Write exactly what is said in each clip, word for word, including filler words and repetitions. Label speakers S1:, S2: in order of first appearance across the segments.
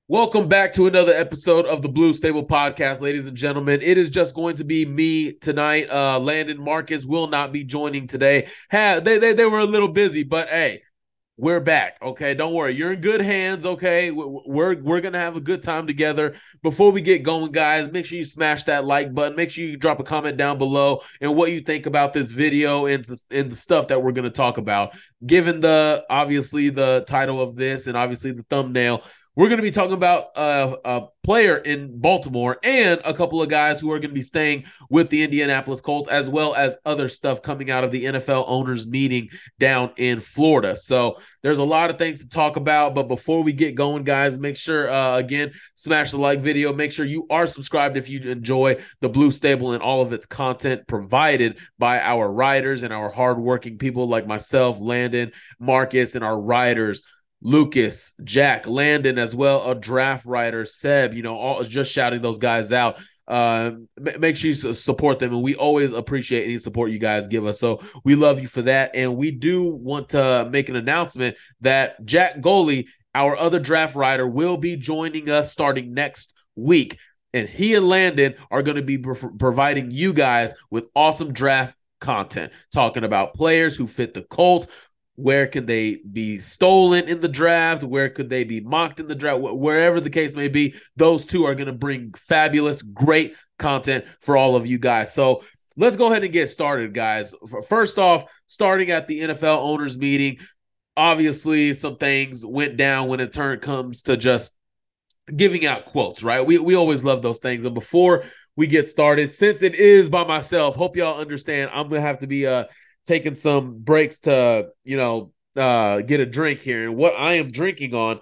S1: Welcome back to another episode of the Blue Stable Podcast, ladies and gentlemen. It is just going to be me tonight. Uh, Landon Marcus will not be joining today. Ha, they, they they were a little busy, but hey, we're back. Okay, don't worry, you're in good hands. Okay, we're we're gonna have a good time together. Before we get going, guys, make sure you smash that like button. Make sure you drop a comment down below and what you think about this video and the, and the stuff that we're gonna talk about. Given the obviously the title of this and obviously the thumbnail, we're going to be talking about a, a player in Baltimore and a couple of guys who are going to be staying with the Indianapolis Colts, as well as other stuff coming out of the N F L owners meeting down in Florida. So there's a lot of things to talk about. But before we get going, guys, make sure, uh, again, smash the like video. Make sure you are subscribed if you enjoy the Blue Stable and all of its content provided by our writers and our hardworking people like myself, Landon, Marcus, and our writers. Lucas, Jack, Landon, as well, a draft writer, Seb, you know, all just shouting those guys out. Uh, make sure you support them, and we always appreciate any support you guys give us. So we love you for that, and we do want to make an announcement that Jack Goley, our other draft writer, will be joining us starting next week, and he and Landon are going to be pro- providing you guys with awesome draft content, talking about players who fit the Colts. Where can they be stolen in the draft? Where could they be mocked in the draft? Wherever the case may be, those two are going to bring fabulous, great content for all of you guys. So let's go ahead and get started, guys. First off, starting at the N F L owners meeting, obviously some things went down when it turn comes to just giving out quotes, right? We we always love those things. And before we get started, since it is by myself, hope y'all understand, I'm going to have to be uh taking some breaks to, you know, uh, get a drink here. And what I am drinking on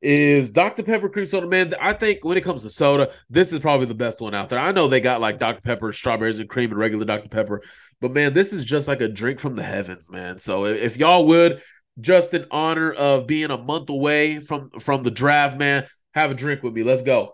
S1: is Doctor Pepper cream soda. Man, I think when it comes to soda, this is probably the best one out there. I know they got like Doctor Pepper, strawberries and cream, and regular Doctor Pepper, but man, this is just like a drink from the heavens, man. So if, if y'all would, just in honor of being a month away from from the draft, man, have a drink with me. Let's go.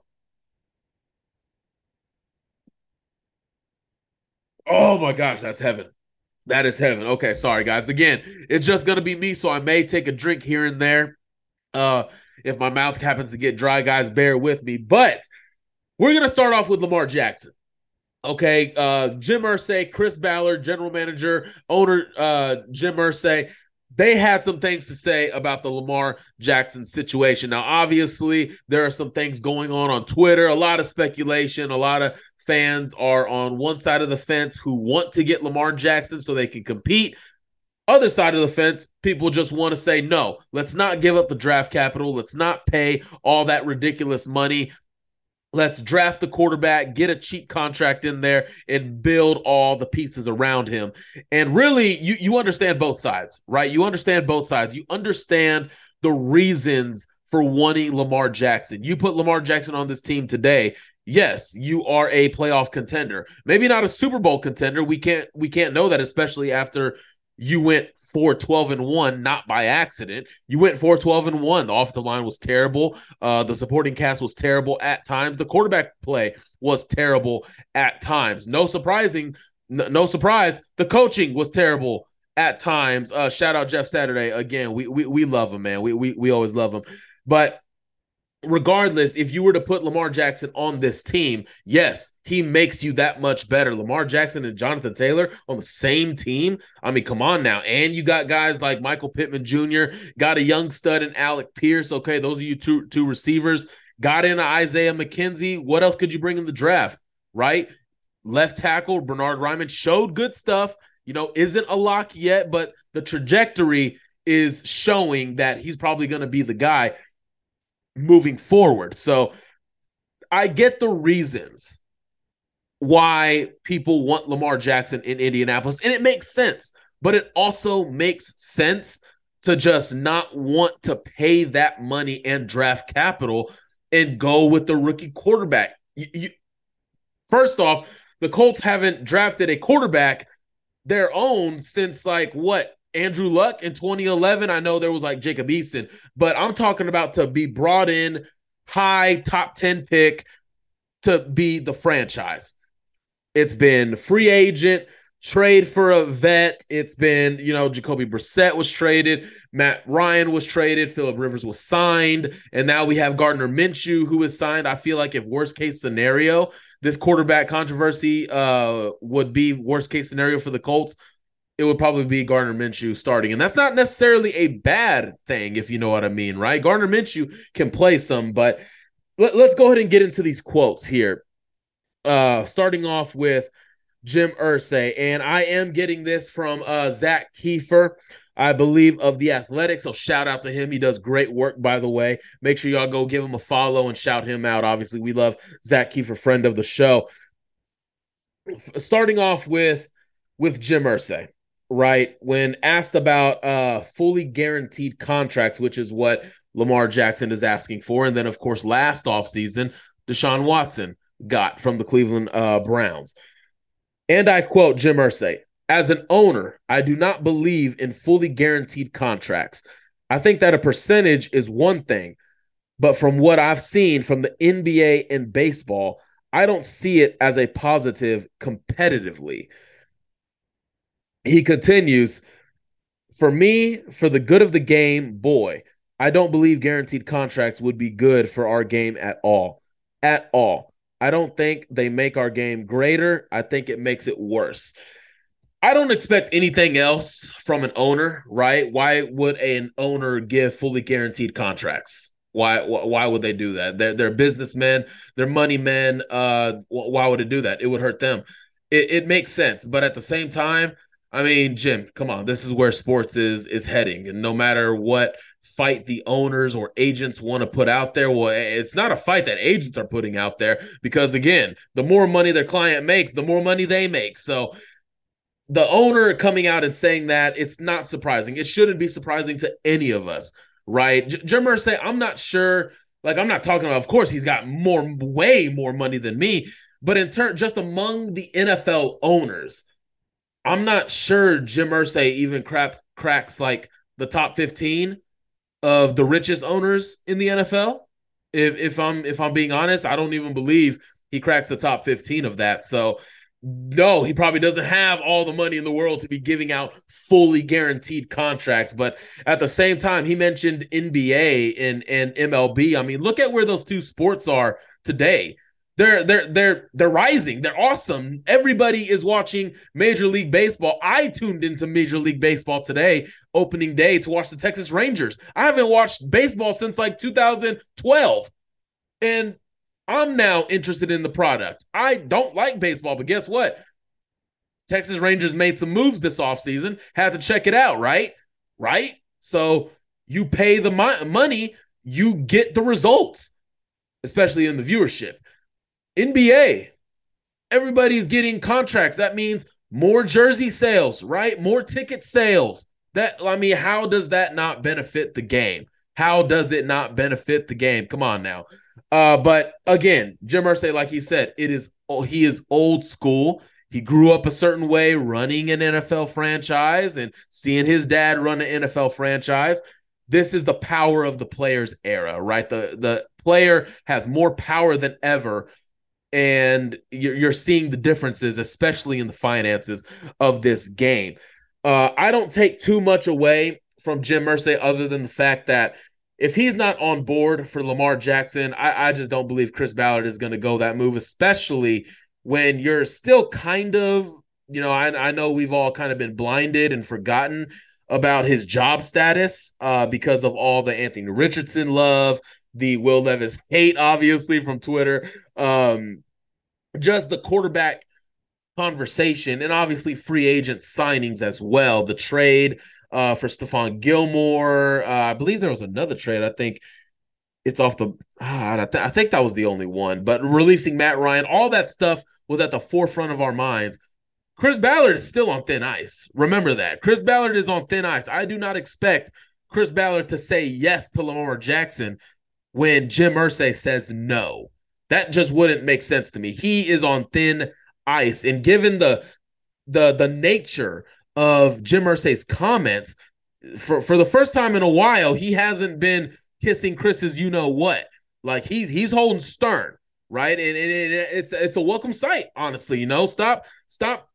S1: Oh my gosh, that's heaven. That is heaven. Okay, sorry guys. Again, it's just gonna be me, so I may take a drink here and there. Uh, if my mouth happens to get dry, guys, bear with me. But we're gonna start off with Lamar Jackson. Okay, uh, Jim Irsay, Chris Ballard, general manager, owner, uh, Jim Irsay, they had some things to say about the Lamar Jackson situation. Now, obviously, there are some things going on on Twitter, a lot of speculation, a lot of fans are on one side of the fence who want to get Lamar Jackson so they can compete. Other side of the fence, people just want to say, no, let's not give up the draft capital. Let's not pay all that ridiculous money. Let's draft the quarterback, get a cheap contract in there, and build all the pieces around him. And really, you, you understand both sides, right? You understand both sides. You understand the reasons for wanting Lamar Jackson. You put Lamar Jackson on this team today, yes, you are a playoff contender. Maybe not a Super Bowl contender. We can't we can't know that, especially after you went four twelve and one, not by accident. You went four twelve and one. The offensive line was terrible. Uh, the supporting cast was terrible at times. The quarterback play was terrible at times. No surprising, no, no surprise. The coaching was terrible at times. Uh, shout out Jeff Saturday again. We we we love him, man. We we we always love him. But regardless, if you were to put Lamar Jackson on this team, yes, he makes you that much better. Lamar Jackson and Jonathan Taylor on the same team. I mean, come on now. And you got guys like Michael Pittman Junior, got a young stud in Alec Pierce. Okay, those are you two, two receivers. Got in Isaiah McKenzie. What else could you bring in the draft, right? Left tackle, Bernard Ryman showed good stuff. You know, isn't a lock yet, but the trajectory is showing that he's probably going to be the guy moving forward. So I get the reasons why people want Lamar Jackson in Indianapolis, and it makes sense, but it also makes sense to just not want to pay that money and draft capital and go with the rookie quarterback. You, you, first off, the Colts haven't drafted a quarterback their own since like what? Andrew Luck in twenty eleven. I know there was like Jacob Eason, but I'm talking about to be brought in high top ten pick to be the franchise. It's been free agent, trade for a vet. It's been, you know, Jacoby Brissett was traded, Matt Ryan was traded, Phillip Rivers was signed, and now we have Gardner Minshew who is signed. I feel like if worst case scenario, this quarterback controversy uh, would be worst case scenario for the Colts, it would probably be Gardner Minshew starting. And that's not necessarily a bad thing, if you know what I mean, right? Gardner Minshew can play some, but let, let's go ahead and get into these quotes here. Uh, starting off with Jim Irsay, and I am getting this from uh, Zach Kiefer, I believe, of The Athletic, so shout out to him. He does great work, by the way. Make sure y'all go give him a follow and shout him out. Obviously, we love Zach Kiefer, friend of the show. Starting off with, with Jim Irsay, right? When asked about uh, fully guaranteed contracts, which is what Lamar Jackson is asking for, and then, of course, last offseason, Deshaun Watson got from the Cleveland uh, Browns. And I quote Jim Irsay, "As an owner, I do not believe in fully guaranteed contracts. I think that a percentage is one thing, but from what I've seen from the N B A and baseball, I don't see it as a positive competitively." He continues, "For me, for the good of the game, boy, I don't believe guaranteed contracts would be good for our game at all. At all. I don't think they make our game greater. I think it makes it worse." I don't expect anything else from an owner, right? Why would an owner give fully guaranteed contracts? Why why would they do that? They're, they're businessmen, they're money men. Uh, why would it do that? It would hurt them. It, it makes sense. But at the same time, I mean, Jim, come on. This is where sports is is heading. And no matter what fight the owners or agents want to put out there, well, it's not a fight that agents are putting out there because, again, the more money their client makes, the more money they make. So the owner coming out and saying that, it's not surprising. It shouldn't be surprising to any of us, right? J- Jim Irsay, I'm not sure, like I'm not talking about, of course, he's got more, way more money than me, but in turn, just among the N F L owners, I'm not sure Jim Irsay even crap, cracks like the top fifteen of the richest owners in the N F L. If if I'm if I'm being honest, I don't even believe he cracks the top fifteen of that. So no, he probably doesn't have all the money in the world to be giving out fully guaranteed contracts. But at the same time, he mentioned N B A and, and M L B. I mean, look at where those two sports are today. They're they're they're they're rising. They're awesome. Everybody is watching Major League Baseball. I tuned into Major League Baseball today, opening day, to watch the Texas Rangers. I haven't watched baseball since like two thousand twelve. And I'm now interested in the product. I don't like baseball, but guess what? Texas Rangers made some moves this offseason. Had to check it out, right? Right? So you pay the mo- money, you get the results, especially in the viewership. N B A, everybody's getting contracts. That means more jersey sales, right? More ticket sales. That, I mean, how does that not benefit the game? How does it not benefit the game? Come on now. Uh, but again, Jim Irsay, like he said, it is oh, he is old school. He grew up a certain way, running an N F L franchise and seeing his dad run an N F L franchise. This is the power of the player's era, right? The the player has more power than ever. And you're, you're seeing the differences, especially in the finances of this game. Uh, I don't take too much away from Jim Irsay other than the fact that if he's not on board for Lamar Jackson, I, I just don't believe Chris Ballard is going to go that move, especially when you're still kind of, you know, I, I know we've all kind of been blinded and forgotten about his job status uh, because of all the Anthony Richardson love, the Will Levis hate, obviously, from Twitter. Um, just the quarterback conversation and obviously free agent signings as well. The trade uh, for Stephon Gilmore. Uh, I believe there was another trade. I think it's off the ah, I, th- I think that was the only one. But releasing Matt Ryan, all that stuff was at the forefront of our minds. Chris Ballard is still on thin ice. Remember that. Chris Ballard is on thin ice. I do not expect Chris Ballard to say yes to Lamar Jackson when Jim Irsay says no. That just wouldn't make sense to me. He is on thin ice. And given the the the nature of Jim Irsay's comments, for, for the first time in a while, he hasn't been kissing Chris's you-know-what. Like, he's he's holding stern, right? And, and, and it's it's a welcome sight, honestly. You know, stop, stop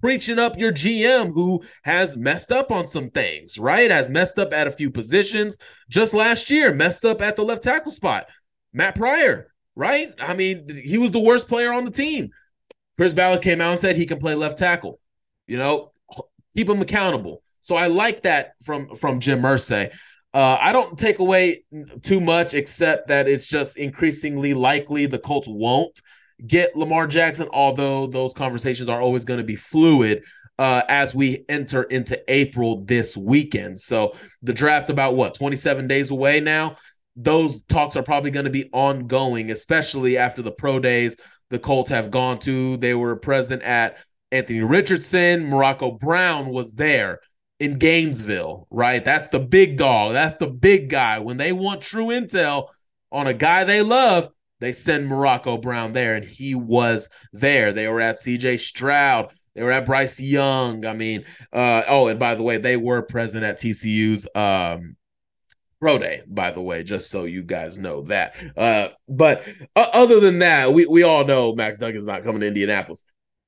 S1: preaching up your G M who has messed up on some things, right? Has messed up at a few positions. Just last year, messed up at the left tackle spot. Matt Pryor, right? I mean, he was the worst player on the team. Chris Ballard came out and said he can play left tackle. You know, keep him accountable. So I like that from, from Jim Irsay. Uh, I don't take away too much, except that it's just increasingly likely the Colts won't get Lamar Jackson, although those conversations are always going to be fluid uh, as we enter into April this weekend. So the draft about, what, twenty-seven days away now? Those talks are probably going to be ongoing, especially after the pro days the Colts have gone to. They were present at Anthony Richardson. Morocco Brown was there in Gainesville, right? That's the big dog. That's the big guy. When they want true intel on a guy they love, they send Morocco Brown there, and he was there. They were at C J Stroud. They were at Bryce Young. I mean, uh, oh, and by the way, they were present at T C U's um, pro day, by the way, just so you guys know that. Uh, but uh, other than that, we, we all know Max Duggan's not coming to Indianapolis.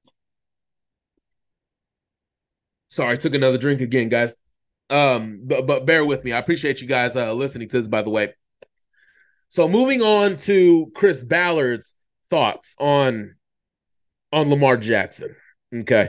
S1: Sorry, I took another drink again, guys. Um, but, but bear with me. I appreciate you guys uh, listening to this, by the way. So moving on to Chris Ballard's thoughts on, on Lamar Jackson. Okay.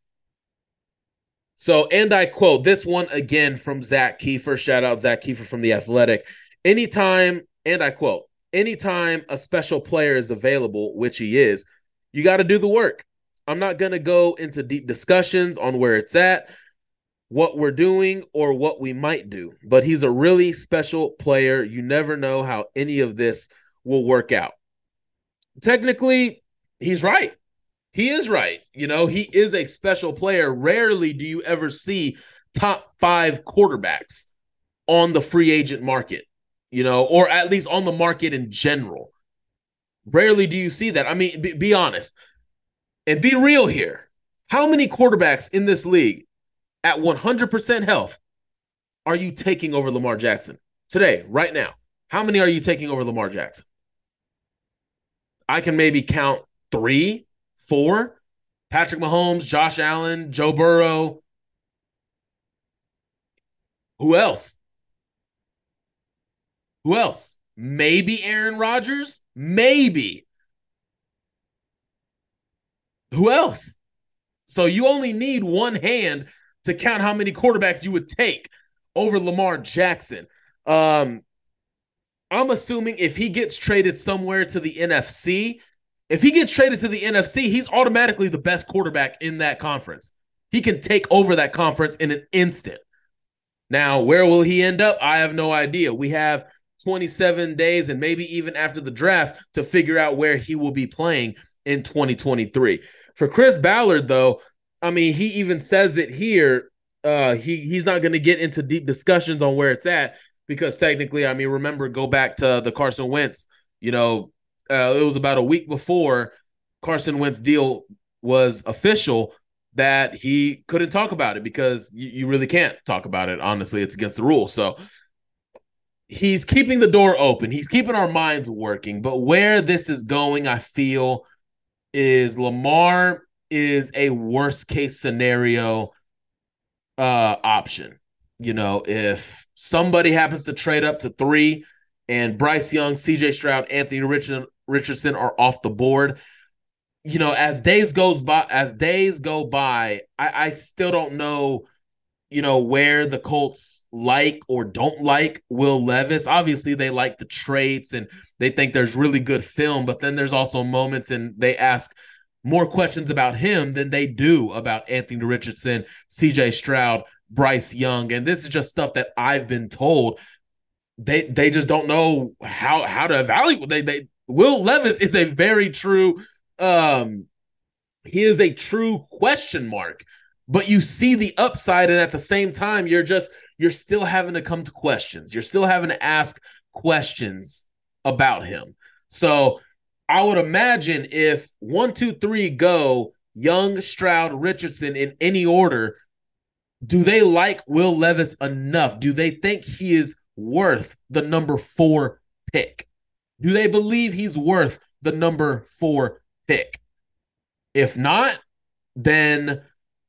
S1: So, and I quote this one again from Zach Kiefer. Shout out Zach Kiefer from The Athletic. Anytime, and I quote, anytime a special player is available, which he is, you got to do the work. I'm not going to go into deep discussions on where it's at, what we're doing, or what we might do. But he's a really special player. You never know how any of this will work out. Technically, he's right. He is right. You know, he is a special player. Rarely do you ever see top five quarterbacks on the free agent market, you know, or at least on the market in general. Rarely do you see that. I mean, be, be honest and be real here. How many quarterbacks in this league at one hundred percent health are you taking over Lamar Jackson today, right now? How many are you taking over Lamar Jackson? I can maybe count three, four. Patrick Mahomes, Josh Allen, Joe Burrow. Who else? Who else? Maybe Aaron Rodgers? Maybe. Who else? So you only need one hand to count how many quarterbacks you would take over Lamar Jackson. Um, I'm assuming if he gets traded somewhere to the N F C, if he gets traded to the N F C, he's automatically the best quarterback in that conference. He can take over that conference in an instant. Now, where will he end up? I have no idea. We have twenty-seven days and maybe even after the draft to figure out where he will be playing in twenty twenty-three. For Chris Ballard, though, I mean, he even says it here. Uh, he he's not going to get into deep discussions on where it's at because technically, I mean, remember, go back to the Carson Wentz. You know, uh, it was about a week before Carson Wentz deal was official that he couldn't talk about it because you, you really can't talk about it. Honestly, it's against the rules. So he's keeping the door open. He's keeping our minds working. But where this is going, I feel, is Lamar is a worst case scenario uh, option. You know, if somebody happens to trade up to three and Bryce Young, C J Stroud, Anthony Richardson, Richardson are off the board, you know, as days goes by, as days go by, I, I still don't know, you know, where the Colts like or don't like Will Levis. Obviously, they like the traits and they think there's really good film, but then there's also moments and they ask more questions about him than they do about Anthony Richardson, C J Stroud, Bryce Young. And this is just stuff that I've been told. They they just don't know how how to evaluate. They they Will Levis is a very true um he is a true question mark. But you see the upside, and at the same time, you're just you're still having to come to questions. You're still having to ask questions about him. So I would imagine if one, two, three go Young, Stroud, Richardson in any order, do they like Will Levis enough? Do they think he is worth the number four pick? Do they believe he's worth the number four pick? If not, then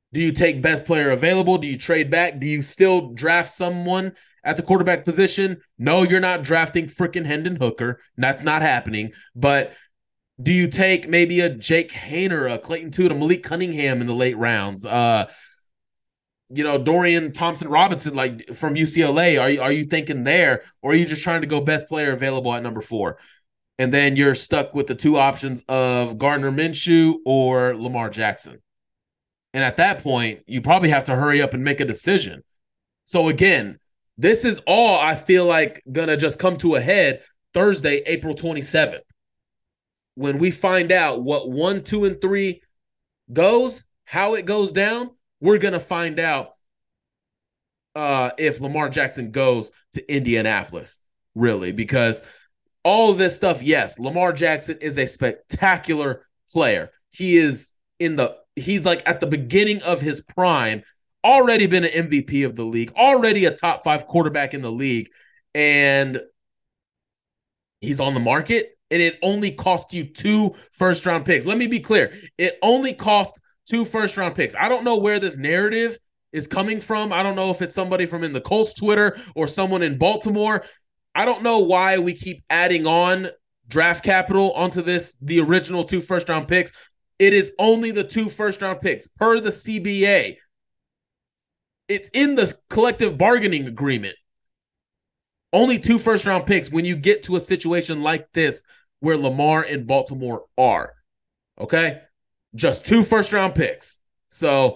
S1: Do you take best player available? Do you trade back? Do you still draft someone at the quarterback position? No, you're not drafting freaking Hendon Hooker. That's not happening. But do you take maybe a Jake Haener, a Clayton Tune, a Malik Cunningham in the late rounds? Uh, you know, Dorian Thompson Robinson, like from U C L A. Are you, are you thinking there? Or are you just trying to go best player available at number four? And then you're stuck with the two options of Gardner Minshew or Lamar Jackson. And at that point, you probably have to hurry up and make a decision. So again, this is all I feel like gonna just come to a head Thursday, April twenty-seventh. When we find out what one, two, and three goes, how it goes down, we're gonna find out uh, if Lamar Jackson goes to Indianapolis, really, because all of this stuff, yes, Lamar Jackson is a spectacular player. He is in the he's like at the beginning of his prime, already been an M V P of the league, already a top five quarterback in the league, and he's on the market, and it only cost you two first round picks. Let me be clear. It only cost two first round picks. I don't know where this narrative is coming from. I don't know if it's somebody from in the Colts Twitter or someone in Baltimore. I don't know why we keep adding on draft capital onto this, the original two first round picks. It is only the two first round picks per the C B A. It's in the collective bargaining agreement. Only two first round picks when you get to a situation like this where Lamar and Baltimore are. Okay? Just two first round picks. So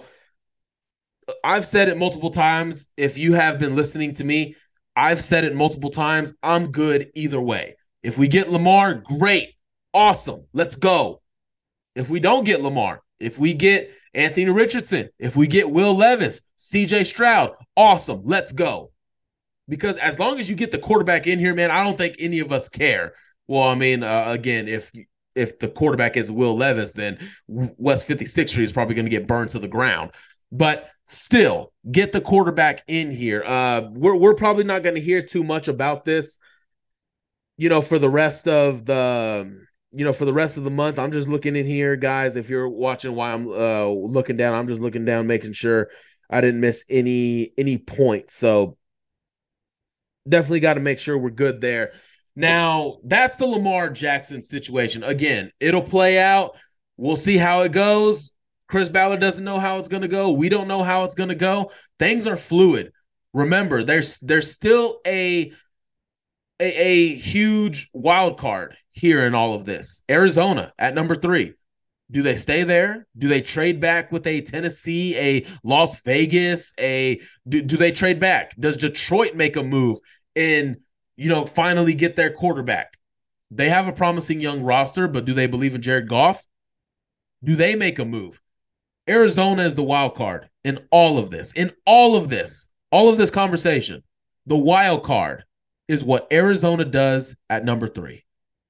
S1: I've said it multiple times. If you have been listening to me, I've said it multiple times. I'm good either way. If we get Lamar, great. Awesome. Let's go. If we don't get Lamar, if we get Anthony Richardson, if we get Will Levis, C J Stroud, awesome. Let's go. Because as long as you get the quarterback in here, man, I don't think any of us care. Well, I mean, uh, again, if if the quarterback is Will Levis, then West fifty-sixth Street is probably going to get burned to the ground. But still, get the quarterback in here. Uh, we're we're probably not going to hear too much about this, you know, for the rest of the, you know, for the rest of the month. I'm just looking in here, guys. If you're watching while I'm uh, looking down, I'm just looking down, making sure I didn't miss any any points. So definitely got to make sure we're good there. Now, that's the Lamar Jackson situation. Again, it'll play out. We'll see how it goes. Chris Ballard doesn't know how it's going to go. We don't know how it's going to go. Things are fluid. Remember, there's there's still a, a, a huge wild card here in all of this. Arizona at number three. Do they stay there? Do they trade back with a Tennessee, a Las Vegas, a do, do they trade back? Does Detroit make a move and, you know, finally get their quarterback? They have a promising young roster, but do they believe in Jared Goff? Do they make a move? Arizona is the wild card in all of this. In all of this, all of this conversation, the wild card is what Arizona does at number three.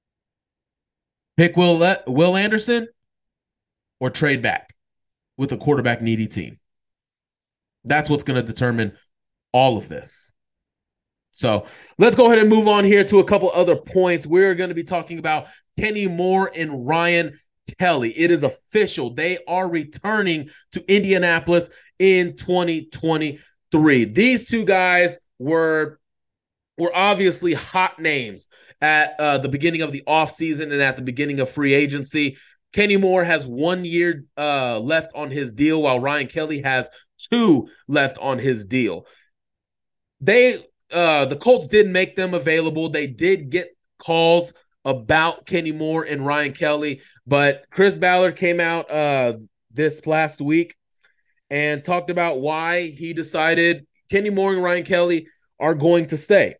S1: Pick Will Le- Will Anderson or trade back with a quarterback needy team. That's what's going to determine all of this. So let's go ahead and move on here to a couple other points. We're going to be talking about Kenny Moore and Ryan Kelly. It is official. They are returning to Indianapolis in twenty twenty-three. These two guys were, were obviously hot names at uh, the beginning of the offseason and at the beginning of free agency. Kenny Moore has one year uh, left on his deal, while Ryan Kelly has two left on his deal. They, uh, the Colts did make them available. They did get calls about Kenny Moore and Ryan Kelly, but Chris Ballard came out uh, this last week and talked about why he decided Kenny Moore and Ryan Kelly are going to stay.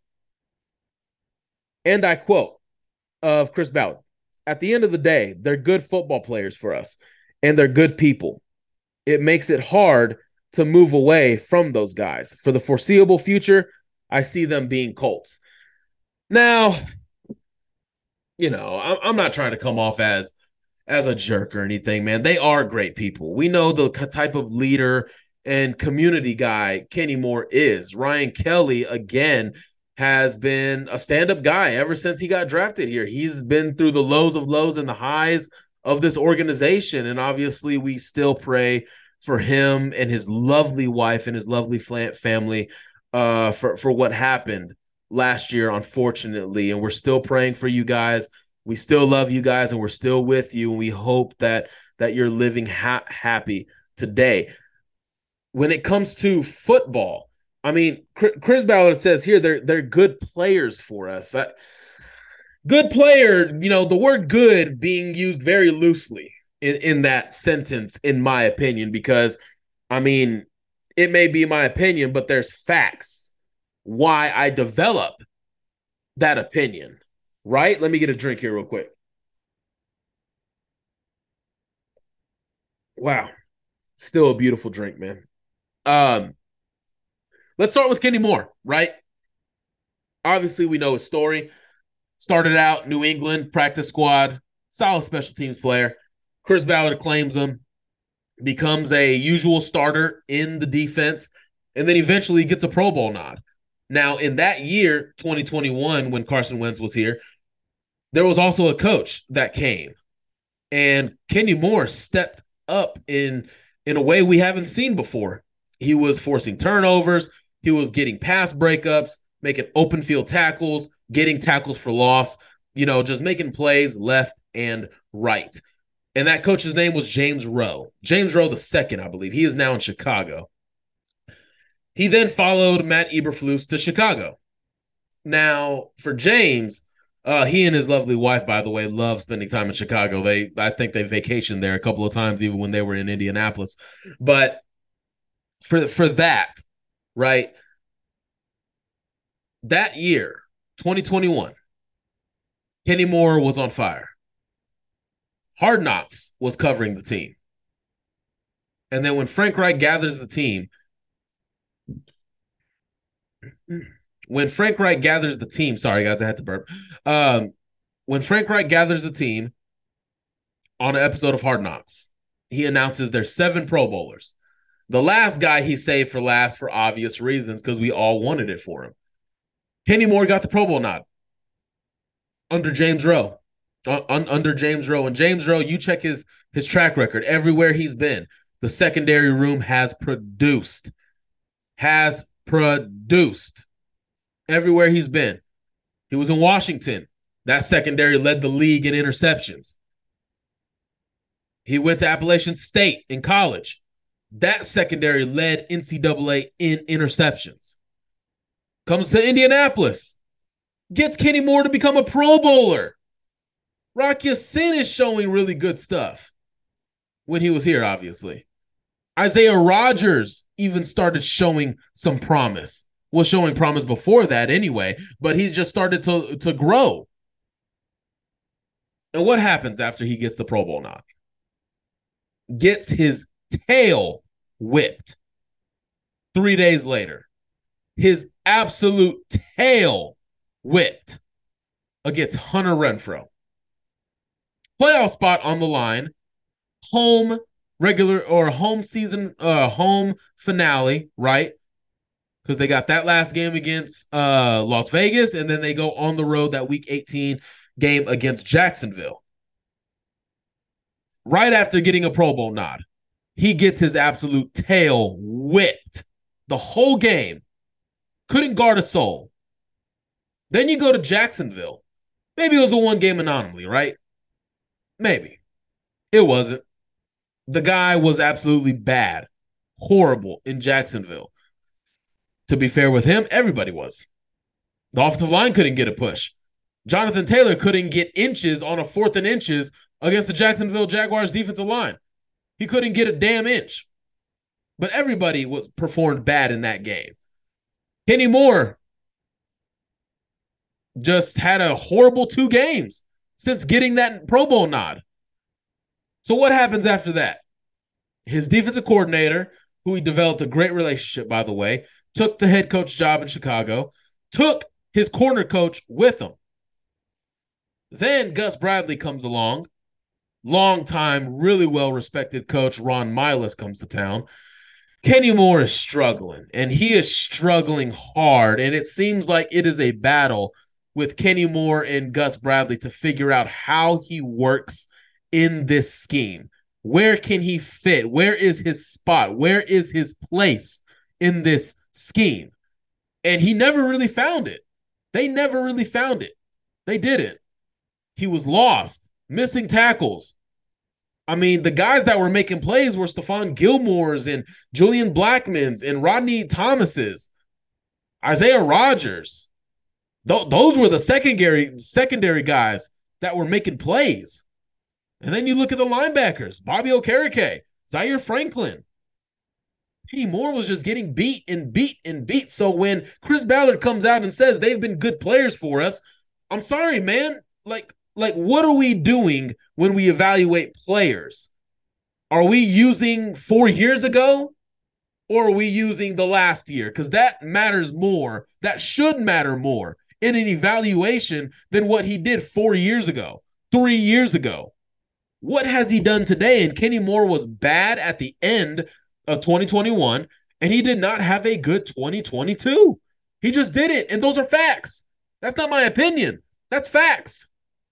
S1: And I quote of Chris Ballard: "At the end of the day, they're good football players for us, and they're good people. It makes it hard to move away from those guys. For the foreseeable future, I see them being Colts." Now, you know, I'm not trying to come off as, as a jerk or anything, man. They are great people. We know the type of leader and community guy Kenny Moore is. Ryan Kelly, again, has been a stand-up guy ever since he got drafted here. He's been through the lows of lows and the highs of this organization, and obviously we still pray for him and his lovely wife and his lovely family uh, for, for what happened last year, unfortunately. And we're still praying for you guys. We still love you guys, and we're still with you. And we hope that that you're living ha- happy today. When it comes to football, I mean, Chris Ballard says here they're they're good players for us. I, good player, you know, the word good being used very loosely in, in that sentence, in my opinion, because, I mean, it may be my opinion, but there's facts why I develop that opinion, right? Let me get a drink here real quick. Wow. Still a beautiful drink, man. Um, let's start with Kenny Moore, right? Obviously, we know his story. Started out New England practice squad, solid special teams player. Chris Ballard claims him, becomes a usual starter in the defense, and then eventually gets a Pro Bowl nod. Now, in that year, twenty twenty-one, when Carson Wentz was here, there was also a coach that came, and Kenny Moore stepped up in in a way we haven't seen before. He was forcing turnovers. He was getting pass breakups, making open field tackles, getting tackles for loss, you know, just making plays left and right. And that coach's name was James Rowe. James Rowe the second, I believe. He is now in Chicago. He then followed Matt Eberflus to Chicago. Now, for James, uh, he and his lovely wife, by the way, love spending time in Chicago. They, I think they vacationed there a couple of times, even when they were in Indianapolis. But for for that, right, that year, twenty twenty-one, Kenny Moore was on fire. Hard Knocks was covering the team. And then when Frank Reich gathers the team, when Frank Reich gathers the team, sorry guys, I had to burp. Um, when Frank Reich gathers the team on an episode of Hard Knocks, he announces there's seven Pro Bowlers. The last guy he saved for last for obvious reasons, because we all wanted it for him. Kenny Moore got the Pro Bowl nod under James Rowe. Uh, un, under James Rowe. And James Rowe, you check his his track record. Everywhere he's been, the secondary room has produced. Has produced. Everywhere he's been. He was in Washington. That secondary led the league in interceptions. He went to Appalachian State in college. That secondary led N C double A in interceptions. Comes to Indianapolis. Gets Kenny Moore to become a Pro Bowler. Rock Ya-Sin is showing really good stuff when he was here, obviously. Isaiah Rodgers even started showing some promise. Was showing promise before that anyway, but he just started to, to grow. And what happens after he gets the Pro Bowl nod? Gets his tail whipped three days later. His absolute tail whipped against Hunter Renfrow. Playoff spot on the line. Home regular or home season, uh, home finale, right? Because they got that last game against uh, Las Vegas, and then they go on the road that week eighteen game against Jacksonville. Right after getting a Pro Bowl nod, he gets his absolute tail whipped the whole game. Couldn't guard a soul. Then you go to Jacksonville. Maybe it was a one-game anomaly, right? Maybe. It wasn't. The guy was absolutely bad, horrible in Jacksonville. To be fair with him, everybody was. The offensive line couldn't get a push. Jonathan Taylor couldn't get inches on a fourth and inches against the Jacksonville Jaguars defensive line. He couldn't get a damn inch. But everybody was performed bad in that game. Kenny Moore just had a horrible two games since getting that Pro Bowl nod. So what happens after that? His defensive coordinator, who he developed a great relationship, by the way, took the head coach job in Chicago, took his corner coach with him. Then Gus Bradley comes along. Long-time, really well-respected coach Ron Miles comes to town. Kenny Moore is struggling, and he is struggling hard, and it seems like it is a battle with Kenny Moore and Gus Bradley to figure out how he works in this scheme. Where can he fit? Where is his spot? Where is his place in this scheme? And he never really found it. They never really found it. They didn't. He was lost, missing tackles. I mean, the guys that were making plays were Stephon Gilmore's and Julian Blackmon's and Rodney Thomas's, Isaiah Rodgers. Th- those were the secondary secondary guys that were making plays. And then you look at the linebackers, Bobby Okereke, Zaire Franklin. Kenny Moore was just getting beat and beat and beat. So when Chris Ballard comes out and says they've been good players for us, I'm sorry, man. Like, like what are we doing when we evaluate players? Are we using four years ago or are we using the last year? Because that matters more. That should matter more in an evaluation than what he did four years ago, three years ago. What has he done today? And Kenny Moore was bad at the end of twenty twenty-one, and he did not have a good twenty twenty-two. He just didn't, and those are facts. That's not my opinion. That's facts.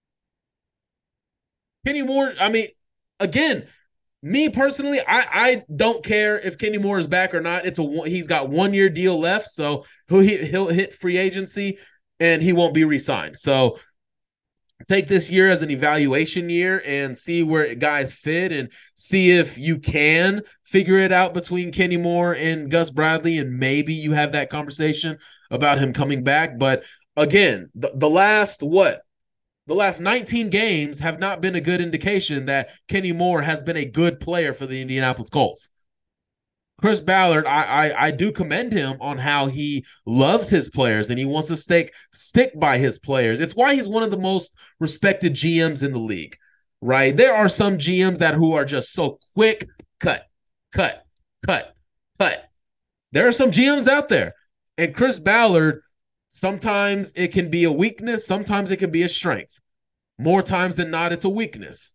S1: Kenny Moore, I mean, again, me personally, I, I don't care if Kenny Moore is back or not. It's a he's got one year deal left, so he'll hit, he'll hit free agency, and he won't be re-signed. So take this year as an evaluation year and see where guys fit and see if you can figure it out between Kenny Moore and Gus Bradley, and maybe you have that conversation about him coming back. But again, the, the last what? The last nineteen games have not been a good indication that Kenny Moore has been a good player for the Indianapolis Colts. Chris Ballard, I, I I do commend him on how he loves his players and he wants to stick stick by his players. It's why he's one of the most respected G Ms in the league, right? There are some G Ms that who are just so quick, cut, cut, cut, cut. There are some G Ms out there, and Chris Ballard, sometimes it can be a weakness, sometimes it can be a strength. More times than not, it's a weakness.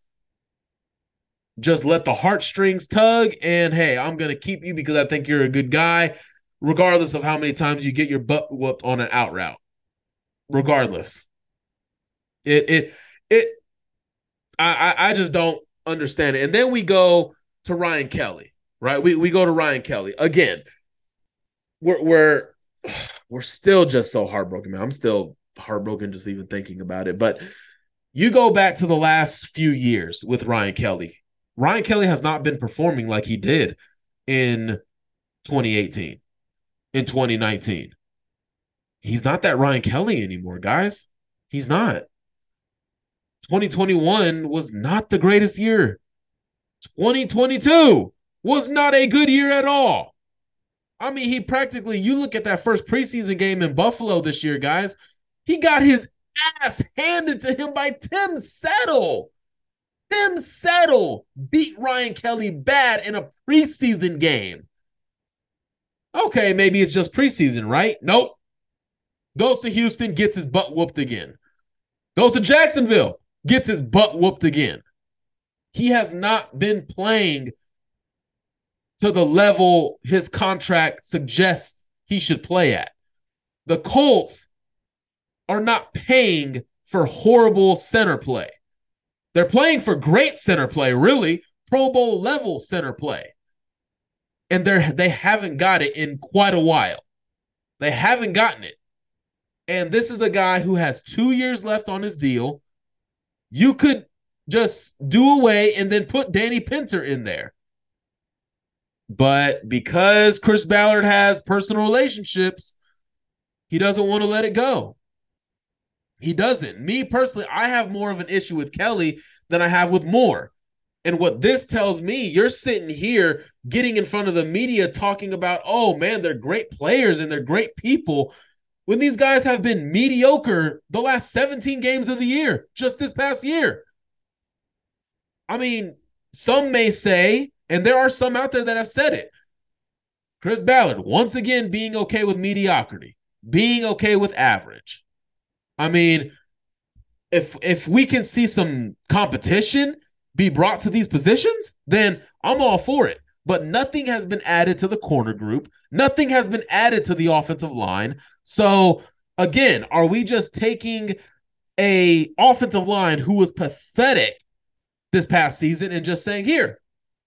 S1: Just let the heartstrings tug, and hey, I'm going to keep you because I think you're a good guy, regardless of how many times you get your butt whooped on an out route. Regardless. It, it, it, I, I just don't understand it. And then we go to Ryan Kelly, right? We, we go to Ryan Kelly. Again, we're, we're, we're still just so heartbroken, man. I'm still heartbroken just even thinking about it. But you go back to the last few years with Ryan Kelly. Ryan Kelly has not been performing like he did in twenty eighteen, in twenty nineteen. He's not that Ryan Kelly anymore, guys. He's not. twenty twenty-one was not the greatest year. twenty twenty-two was not a good year at all. I mean, he practically, you look at that first preseason game in Buffalo this year, guys, he got his ass handed to him by Tim Settle. Tim Settle beat Ryan Kelly bad in a preseason game. Okay, maybe it's just preseason, right? Nope. Goes to Houston, gets his butt whooped again. Goes to Jacksonville, gets his butt whooped again. He has not been playing to the level his contract suggests he should play at. The Colts are not paying for horrible center play. They're playing for great center play, really, Pro Bowl level center play. And they're, they haven't got it in quite a while. They haven't gotten it. And this is a guy who has two years left on his deal. You could just do away and then put Danny Pinter in there. But because Chris Ballard has personal relationships, he doesn't want to let it go. He doesn't. Me personally, I have more of an issue with Kelly than I have with Moore. And what this tells me, you're sitting here getting in front of the media talking about, oh, man, they're great players and they're great people, when these guys have been mediocre the last seventeen games of the year, just this past year. I mean, some may say, and there are some out there that have said it, Chris Ballard, once again, being okay with mediocrity, being okay with average. I mean, if if we can see some competition be brought to these positions, then I'm all for it. But nothing has been added to the corner group. Nothing has been added to the offensive line. So, again, are we just taking a offensive line who was pathetic this past season and just saying, here,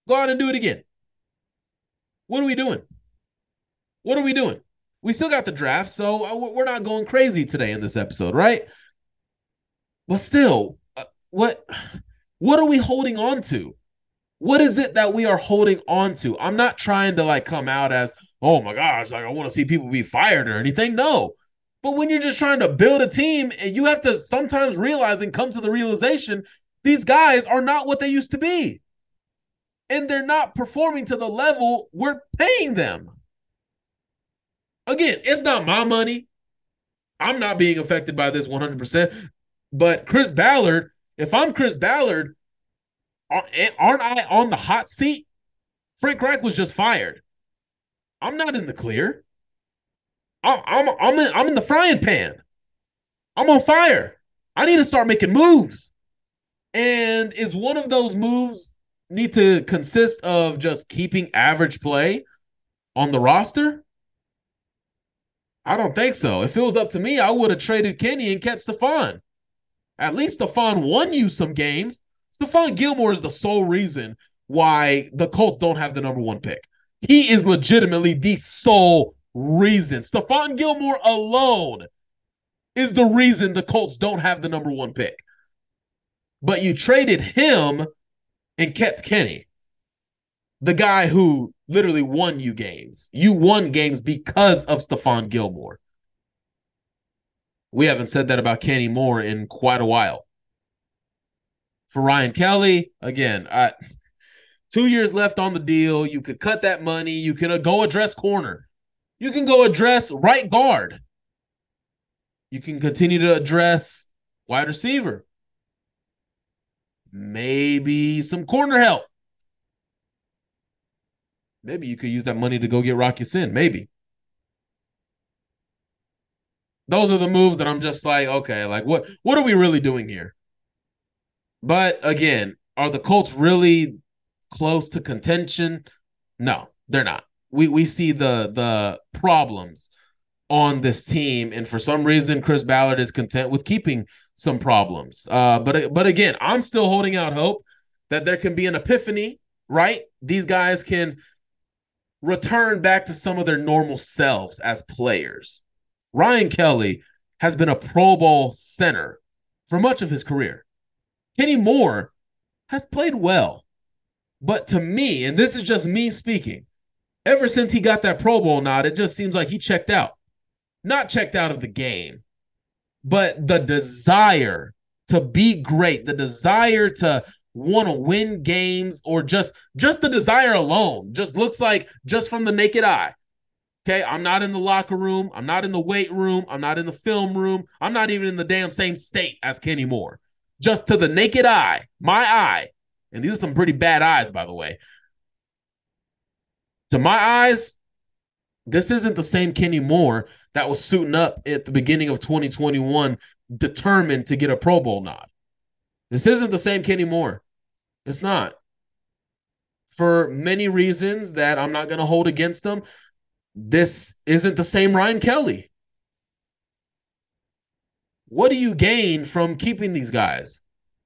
S1: Go out and do it again. What are we doing? What are we doing? We still got the draft, so we're not going crazy today in this episode, right? But still, uh, what what are we holding on to? What is it that we are holding on to? I'm not trying to like come out as, oh my gosh, like I want to see people be fired or anything. No. But when you're just trying to build a team, and you have to sometimes realize and come to the realization these guys are not what they used to be. And they're not performing to the level we're paying them. Again, it's not my money. I'm not being affected by this one hundred percent. But Chris Ballard, if I'm Chris Ballard, aren't I on the hot seat? Frank Reich was just fired. I'm not in the clear. I'm I'm I'm in, I'm in the frying pan. I'm on fire. I need to start making moves. And is one of those moves need to consist of just keeping average play on the roster? I don't think so. If it was up to me, I would have traded Kenny and kept Stephon. At least Stephon won you some games. Stephon Gilmore is the sole reason why the Colts don't have the number one pick. He is legitimately the sole reason. Stephon Gilmore alone is the reason the Colts don't have the number one pick. But you traded him and kept Kenny, the guy who literally won you games. You won games because of Stephon Gilmore. We haven't said that about Kenny Moore in quite a while. For Ryan Kelly, again, I, two years left on the deal. You could cut that money. You can uh, go address corner. You can go address right guard. You can continue to address wide receiver. Maybe some corner help. Maybe you could use that money to go get Rock Ya-Sin. Maybe. Those are the moves that I'm just like, okay, like what, what are we really doing here? But again, are the Colts really close to contention? No, they're not. We we see the the problems on this team, and for some reason, Chris Ballard is content with keeping some problems. Uh, but but again, I'm still holding out hope that there can be an epiphany, right? These guys can return back to some of their normal selves as players. Ryan Kelly has been a Pro Bowl center for much of his career. Kenny Moore has played well. But to me, and this is just me speaking, ever since he got that Pro Bowl nod, it just seems like he checked out. Not checked out of the game, but the desire to be great, the desire to want to win games, or just, just the desire alone just looks like, just from the naked eye. Okay, I'm not in the locker room. I'm not in the weight room. I'm not in the film room. I'm not even in the damn same state as Kenny Moore. Just to the naked eye, my eye, and these are some pretty bad eyes, by the way. To my eyes, this isn't the same Kenny Moore that was suiting up at the beginning of twenty twenty-one, determined to get a Pro Bowl nod. This isn't the same Kenny Moore. It's not. For many reasons that I'm not going to hold against him, this isn't the same Ryan Kelly. What do you gain from keeping these guys?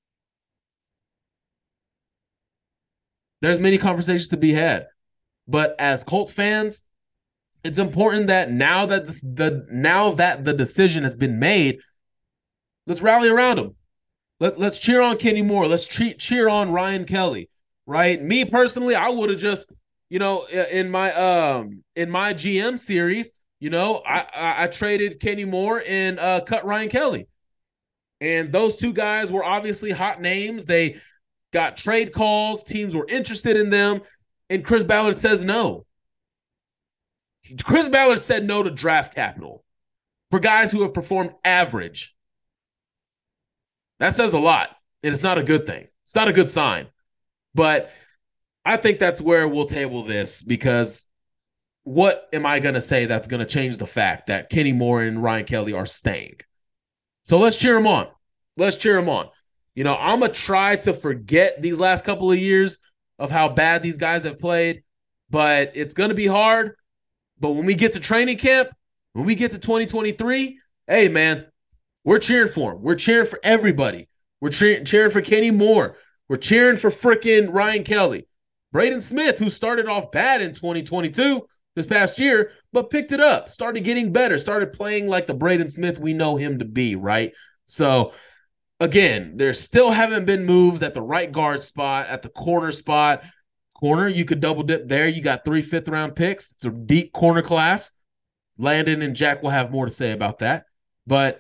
S1: There's many conversations to be had. But as Colts fans, it's important that now that the, the now that the decision has been made, let's rally around him. Let, let's cheer on Kenny Moore. Let's tre- cheer on Ryan Kelly, right? Me personally, I would have just, you know, in my um in my G M series, you know, I, I, I traded Kenny Moore and uh, cut Ryan Kelly. And those two guys were obviously hot names. They got trade calls. Teams were interested in them. And Chris Ballard says no. Chris Ballard said no to draft capital for guys who have performed average. That says a lot. And it's not a good thing. It's not a good sign. But I think that's where we'll table this, because what am I going to say that's going to change the fact that Kenny Moore and Ryan Kelly are staying? So let's cheer them on. Let's cheer them on. You know, I'm going to try to forget these last couple of years of how bad these guys have played, but it's going to be hard. But when we get to training camp, when we get to twenty twenty-three, hey, man, we're cheering for them. We're cheering for everybody. We're cheering, cheering for Kenny Moore. We're cheering for freaking Ryan Kelly. Braden Smith, who started off bad in twenty twenty-two this past year, but picked it up, started getting better, started playing like the Braden Smith we know him to be, right? So, again, there still haven't been moves at the right guard spot, at the corner spot. Corner, you could double dip there. You got three fifth round picks. It's a deep corner class. Landon and Jack will have more to say about that. But,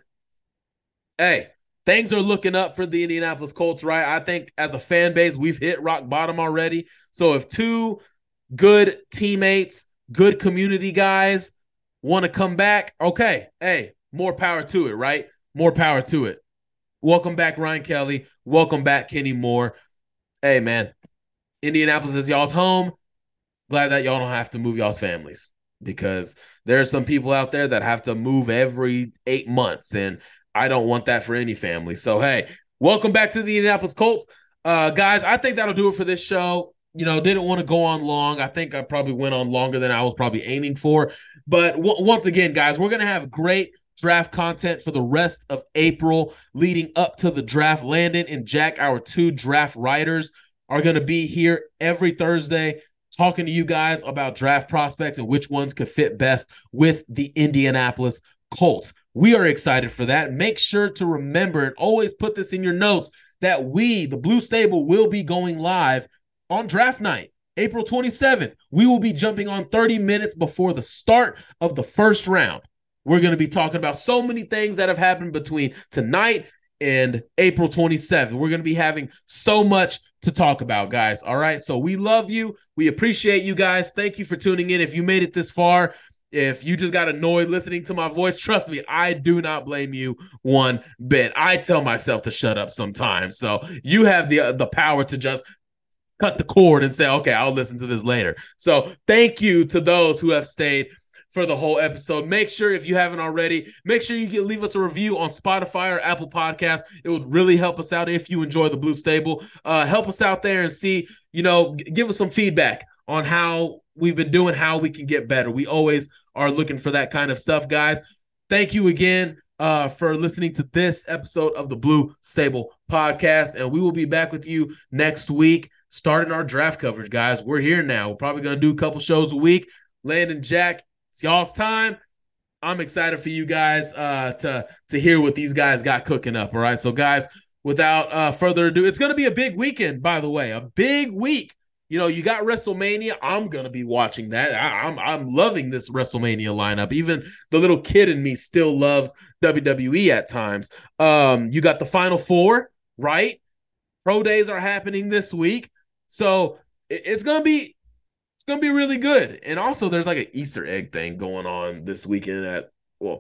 S1: hey, things are looking up for the Indianapolis Colts, right? I think as a fan base, we've hit rock bottom already. So if two good teammates, good community guys want to come back, okay, hey, more power to it, right? More power to it. Welcome back, Ryan Kelly. Welcome back, Kenny Moore. Hey, man, Indianapolis is y'all's home. Glad that y'all don't have to move y'all's families, because there are some people out there that have to move every eight months, and I don't want that for any family. So, hey, welcome back to the Indianapolis Colts. Uh, guys, I think that'll do it for this show. You know, didn't want to go on long. I think I probably went on longer than I was probably aiming for. But w- once again, guys, we're going to have great draft content for the rest of April leading up to the draft. Landon and Jack, our two draft writers, are going to be here every Thursday talking to you guys about draft prospects and which ones could fit best with the Indianapolis Colts. We are excited for that. Make sure to remember and always put this in your notes that we, the Blue Stable, will be going live on draft night, April twenty-seventh. We will be jumping on thirty minutes before the start of the first round. We're going to be talking about so many things that have happened between tonight and April twenty-seventh. We're going to be having so much to talk about, guys. All right. So we love you. We appreciate you guys. Thank you for tuning in. If you made it this far, if you just got annoyed listening to my voice, trust me, I do not blame you one bit. I tell myself to shut up sometimes. So you have the, uh, the power to just cut the cord and say, okay, I'll listen to this later. So thank you to those who have stayed for the whole episode. Make sure, if you haven't already, make sure you can leave us a review on Spotify or Apple Podcasts. It would really help us out if you enjoy the Blue Stable. Uh, help us out there and see, you know, g- give us some feedback on how we've been doing, how we can get better. We always are looking for that kind of stuff, guys. Thank you again uh, for listening to this episode of the Blue Stable Podcast, and we will be back with you next week, starting our draft coverage, guys. We're here now. We're probably going to do a couple shows a week. Landon, Jack, it's y'all's time. I'm excited for you guys uh, to, to hear what these guys got cooking up, all right? So, guys, without uh, further ado, it's going to be a big weekend, by the way, a big week. You know, you got WrestleMania. I'm going to be watching that. I, I'm I'm loving this WrestleMania lineup. Even the little kid in me still loves W W E at times. Um, you got the Final Four, right? Pro days are happening this week. So it, it's going to be it's going to be really good. And also there's like an Easter egg thing going on this weekend at, well,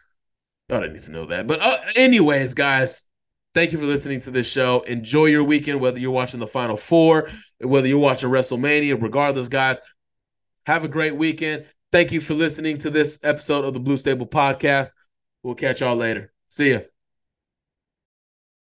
S1: I didn't need to know that. But uh, anyways, guys, thank you for listening to this show. Enjoy your weekend, whether you're watching the Final Four, whether you're watching WrestleMania. Regardless, guys, have a great weekend. Thank you for listening to this episode of the Blue Stable Podcast. We'll catch y'all later. See ya.